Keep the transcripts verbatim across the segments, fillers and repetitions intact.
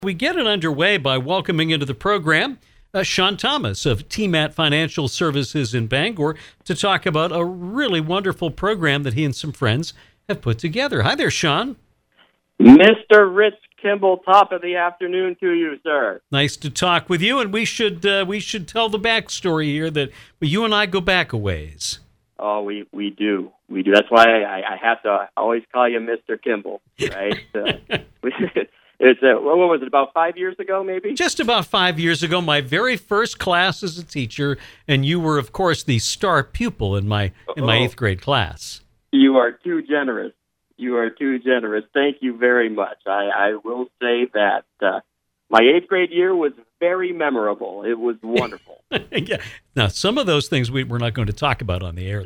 We get it underway by welcoming into the program uh, Sean Thomas of T M A T Financial Services in Bangor to talk about a really wonderful program that he and some friends have put together. Hi there, Sean. Mister Rich Kimball, top of the afternoon to you, sir. Nice to talk with you, and we should uh, we should tell the backstory here that you and I go back a ways. Oh, we, we do. We do. That's why I, I have to always call you Mister Kimball, right? uh, It's uh, what was it, about five years ago, maybe? Just about five years ago, my very first class as a teacher, and you were, of course, the star pupil in my in my oh, eighth grade class. You are too generous. You are too generous. Thank you very much. I, I will say that uh, my eighth grade year was very memorable. It was wonderful. Yeah. Now, some of those things we, we're not going to talk about on the air.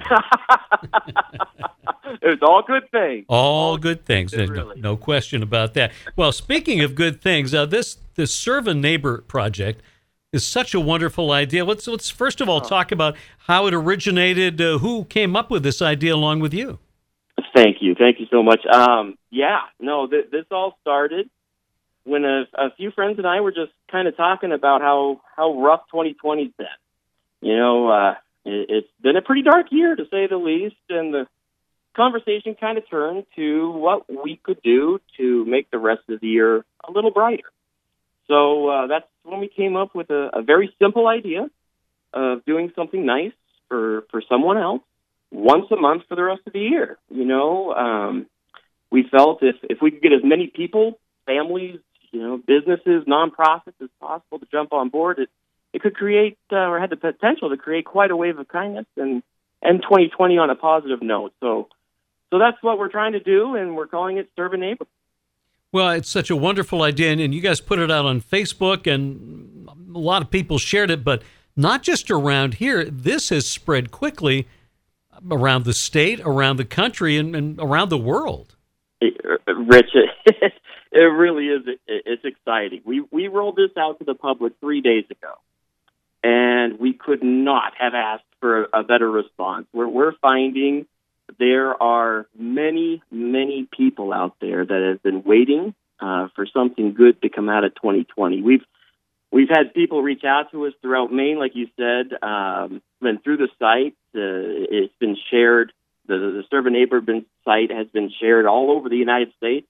It's all good things. All good things. It No, really. no question about that. Well, speaking of good things, uh, this this Serve a Neighbor project is such a wonderful idea. Let's let's first of all Oh. talk about how it originated. Uh, who came up with this idea along with you? Thank you. Thank you so much. Um, yeah, no, th- this all started when a, a few friends and I were just kind of talking about how, how rough twenty twenty's been. You know, uh, it, it's been a pretty dark year, to say the least, and the conversation kind of turned to what we could do to make the rest of the year a little brighter. So uh, that's when we came up with a, a very simple idea of doing something nice for, for someone else once a month for the rest of the year. You know, um, we felt if, if we could get as many people, families, you know, businesses, nonprofits as possible to jump on board, it, it could create uh, or had the potential to create quite a wave of kindness and, and twenty twenty on a positive note. So, so that's what we're trying to do, and we're calling it Serve a Neighbor. Well, it's such a wonderful idea, and, and you guys put it out on Facebook, and a lot of people shared it, but not just around here. This has spread quickly around the state, around the country, and, and around the world. It, Rich, it, it really is. It, it's exciting. We we rolled this out to the public three days ago, and we could not have asked for a better response. We're we're finding there are many, many people out there that have been waiting uh, for something good to come out of twenty twenty. We've we've had people reach out to us throughout Maine, like you said, um, and through the site. Uh, it's been shared. The, the Serve a Neighbor been, site has been shared all over the United States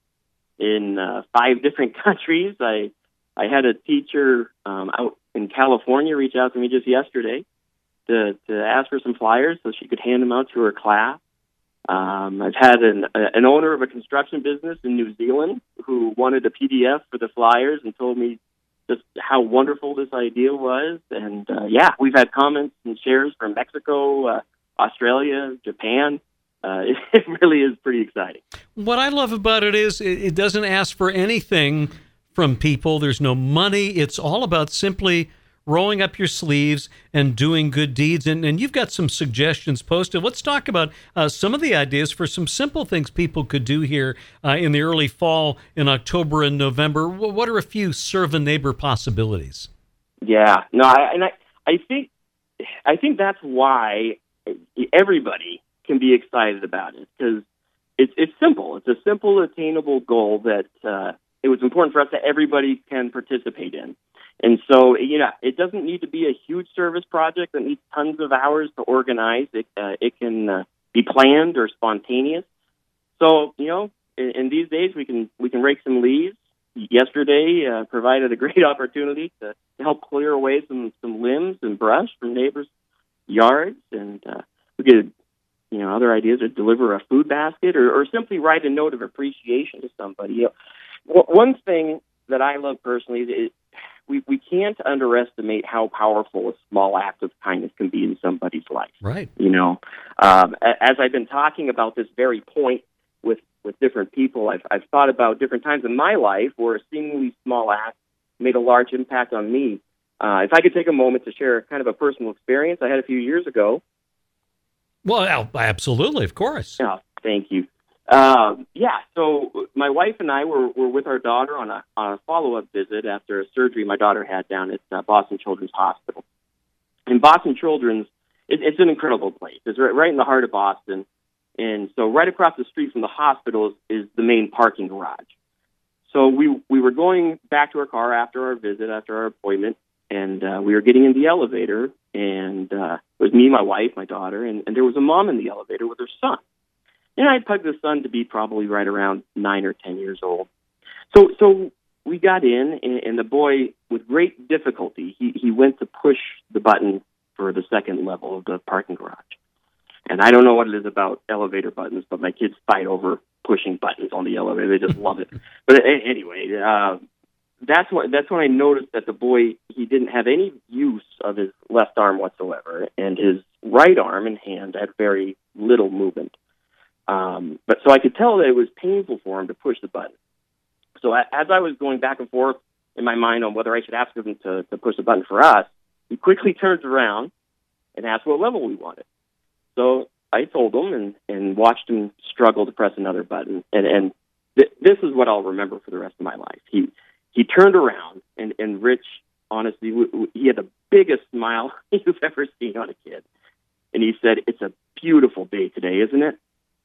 in uh, five different countries. I I had a teacher um, out in California reach out to me just yesterday to to ask for some flyers so she could hand them out to her class. Um, I've had an, an owner of a construction business in New Zealand who wanted a P D F for the flyers and told me just how wonderful this idea was. And, uh, yeah, we've had comments and shares from Mexico, uh, Australia, Japan. Uh, it, it really is pretty exciting. What I love about it is it, it doesn't ask for anything from people. There's no money. It's all about simply rolling up your sleeves and doing good deeds. And, and you've got some suggestions posted. Let's talk about uh, some of the ideas for some simple things people could do here uh, in the early fall, in October and November. What are a few Serve a Neighbor possibilities? Yeah, no, I, and I, I think, I think that's why everybody can be excited about it, because it's it's simple. It's a simple, attainable goal that uh, it was important for us that everybody can participate in. And so, you know, it doesn't need to be a huge service project that needs tons of hours to organize. It uh, it can uh, be planned or spontaneous. So, you know, in, in these days, we can we can rake some leaves. Yesterday uh, provided a great opportunity to, to help clear away some, some limbs and brush from neighbors' yards. And uh, we could, you know, other ideas are deliver a food basket or, or simply write a note of appreciation to somebody. You know, one thing that I love personally is we, we can't underestimate how powerful a small act of kindness can be in somebody's life. Right. You know, um, as I've been talking about this very point with, with different people, I've, I've thought about different times in my life where a seemingly small act made a large impact on me. Uh, if I could take a moment to share kind of a personal experience I had a few years ago. Well, absolutely, of course. Yeah, thank you. Um, yeah, so my wife and I were, were with our daughter on a, on a follow-up visit after a surgery my daughter had down at uh, Boston Children's Hospital. And Boston Children's, it, it's an incredible place. It's right, right in the heart of Boston. And so right across the street from the hospital is, is the main parking garage. so we we were going back to our car after our visit, after our appointment, and uh, we were getting in the elevator, and uh, it was me, my wife, my daughter, and, and there was a mom in the elevator with her son. And I pegged the son to be probably right around nine or ten years old. So so we got in, and, and the boy, with great difficulty, he, he went to push the button for the second level of the parking garage. And I don't know what it is about elevator buttons, but my kids fight over pushing buttons on the elevator. They just love it. But anyway, uh, that's what that's when I noticed that the boy, he didn't have any use of his left arm whatsoever, and his right arm and hand had very little movement. Um, but so I could tell that it was painful for him to push the button. So as I was going back and forth in my mind on whether I should ask him to, to push the button for us, he quickly turns around and asks what level we wanted. So I told him and, and watched him struggle to press another button. And, and th- this is what I'll remember for the rest of my life. He he turned around, and, and Rich, honestly, w- w- he had the biggest smile you've ever seen on a kid. And he said, "It's a beautiful day today, isn't it?"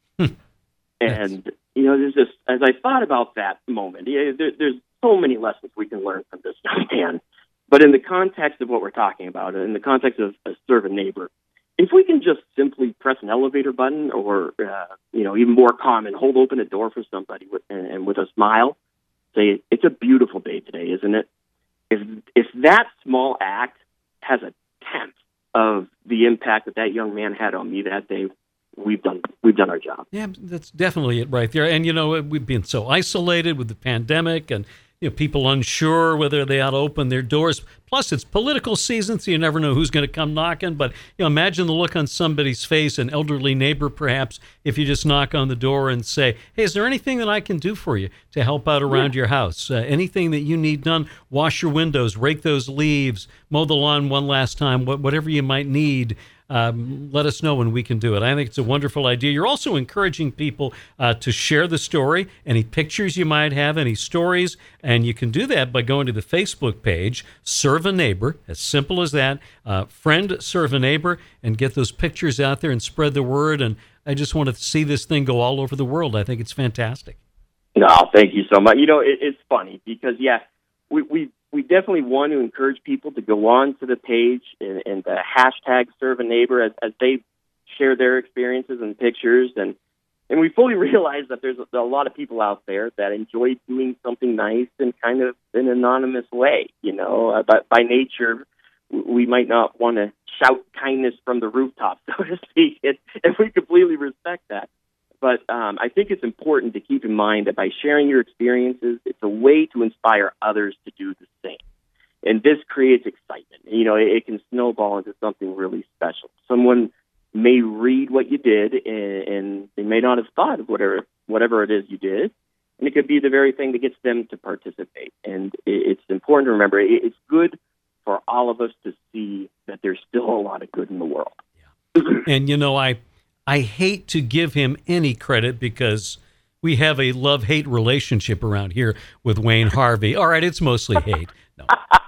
And, you know, there's just, as I thought about that moment, yeah, there, there's so many lessons we can learn from this young man. But in the context of what we're talking about, in the context of a serve a neighbor, if we can just simply press an elevator button or, uh, you know, even more common, hold open a door for somebody with, and, and with a smile, say, "It's a beautiful day today, isn't it?" If, if that small act has a tenth of the impact that that young man had on me that day, we've done we've done our job. Yeah, that's definitely it right there. And, you know, we've been so isolated with the pandemic and, you know, people unsure whether they ought to open their doors. Plus, it's political season, so you never know who's going to come knocking. But, you know, imagine the look on somebody's face, an elderly neighbor perhaps, if you just knock on the door and say, "Hey, is there anything that I can do for you to help out around yeah. your house? Uh, anything that you need done? Wash your windows, rake those leaves, mow the lawn one last time, whatever you might need. Um, let us know when we can do it." I think it's a wonderful idea. You're also encouraging people uh, to share the story, any pictures you might have, any stories, and you can do that by going to the Facebook page, Serve a Neighbor, as simple as that. Uh, friend Serve a Neighbor, and get those pictures out there and spread the word. And I just want to see this thing go all over the world. I think it's fantastic. No, thank you so much. You know, it, it's funny because, yeah, we we we definitely want to encourage people to go on to the page and, and the hashtag Serve a Neighbor as, as they share their experiences and pictures. And, and we fully realize that there's a, a lot of people out there that enjoy doing something nice in kind of an anonymous way. You know, uh, but by nature, we might not want to shout kindness from the rooftop, so to speak, and, and we completely respect that. But um, I think it's important to keep in mind that by sharing your experiences, it's a way to inspire others to do the same. And this creates excitement. You know, it, it can snowball into something really special. Someone may read what you did, and, and they may not have thought of whatever whatever it is you did, and it could be the very thing that gets them to participate. And it, it's important to remember, it, it's good for all of us to see that there's still a lot of good in the world. Yeah. And, you know, I... I hate to give him any credit because we have a love-hate relationship around here with Wayne Harvey. All right, it's mostly hate. No,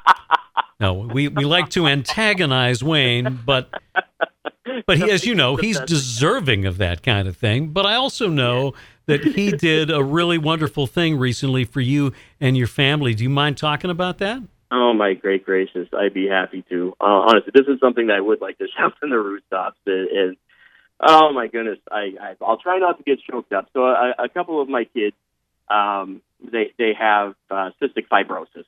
no we, we like to antagonize Wayne, but but he, as you know, he's deserving of that kind of thing. But I also know that he did a really wonderful thing recently for you and your family. Do you mind talking about that? Oh, my great gracious. I'd be happy to. Uh, honestly, this is something that I would like to shout from the rooftops. And oh my goodness, I, I I'll try not to get choked up. So a, a couple of my kids, um, they they have uh, cystic fibrosis,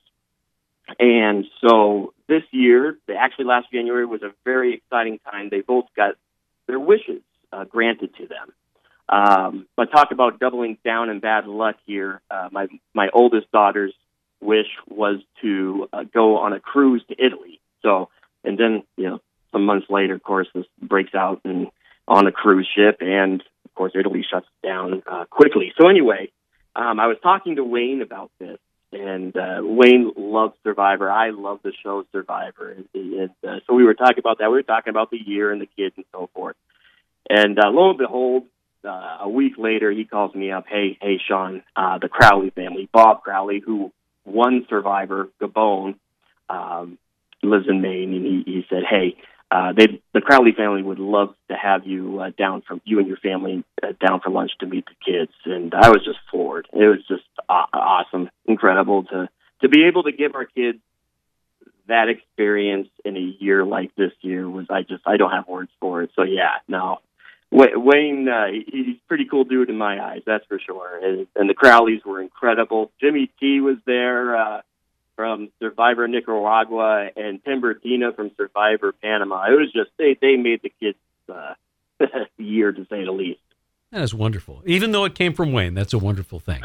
and so this year, they, actually last January was a very exciting time. They both got their wishes uh, granted to them. Um, but talk about doubling down in bad luck here. Uh, my my oldest daughter's wish was to uh, go on a cruise to Italy. So and then you know some months later, of course, this breaks out and on a cruise ship, and of course, Italy shuts down uh, quickly. So anyway, um, I was talking to Wayne about this, and uh, Wayne loves Survivor. I love the show Survivor, and, and uh, so we were talking about that. We were talking about the year and the kids and so forth. And uh, lo and behold, uh, a week later, he calls me up. Hey, hey, Sean, uh, the Crowley family, Bob Crowley, who won Survivor, Gabon, um, lives in Maine, and he, he said, hey. uh, they the Crowley family would love to have you uh, down from you and your family uh, down for lunch to meet the kids. And I was just floored. It was just aw- awesome, incredible to to be able to give our kids that experience in a year like this year. Was I just I don't have words for it. So yeah, no. Wayne, uh, he's a pretty cool dude in my eyes, that's for sure. And, and the Crowleys were incredible. Jimmy T was there uh, from Survivor Nicaragua, and Tim Bertina from Survivor Panama. It was just, they, they made the kids' uh, year, to say the least. That is wonderful. Even though it came from Wayne, that's a wonderful thing.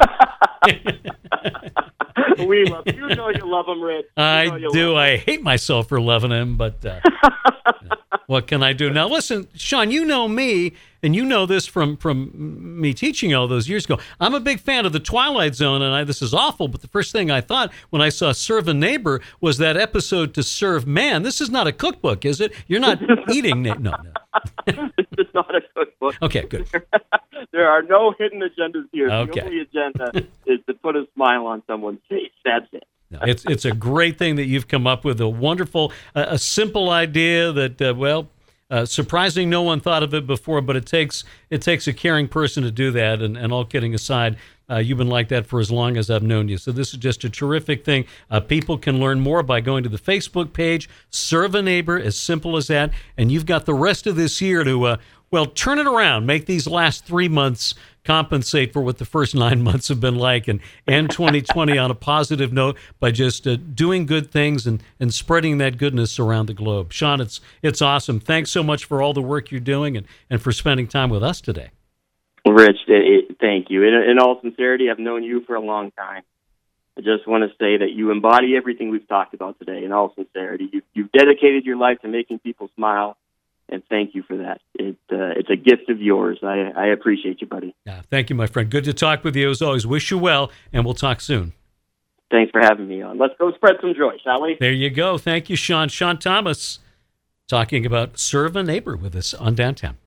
We love you. You know you love him, Rich. You I do. I hate myself for loving him, but uh, what can I do? Now, listen, Sean, you know me, and you know this from, from me teaching all those years ago. I'm a big fan of The Twilight Zone, and I, this is awful, but the first thing I thought when I saw Serve a Neighbor was that episode To Serve Man. This is not a cookbook, is it? You're not eating... Na- no, no. It's not a cookbook. Okay, good. There are no hidden agendas here. Okay. The only agenda is to put a smile on someone's face. That's it. No, it's it's a great thing that you've come up with, a wonderful, uh, a simple idea that, uh, well, uh, surprising no one thought of it before, but it takes it takes a caring person to do that, and, and all kidding aside, uh, you've been like that for as long as I've known you. So this is just a terrific thing. Uh, people can learn more by going to the Facebook page, Serve a Neighbor, as simple as that, and you've got the rest of this year to, uh, well, turn it around, make these last three months compensate for what the first nine months have been like, and end twenty twenty on a positive note by just uh, doing good things and, and spreading that goodness around the globe. Sean, it's it's awesome. Thanks so much for all the work you're doing and, and for spending time with us today. Rich, it, it, thank you. In, in all sincerity, I've known you for a long time. I just want to say that you embody everything we've talked about today. In all sincerity, you, you've dedicated your life to making people smile, and thank you for that. It, uh, it's a gift of yours. I, I appreciate you, buddy. Yeah, thank you, my friend. Good to talk with you as always. Wish you well, and we'll talk soon. Thanks for having me on. Let's go spread some joy, shall we? There you go. Thank you, Sean. Sean Thomas talking about Serve a Neighbor with us on Downtown.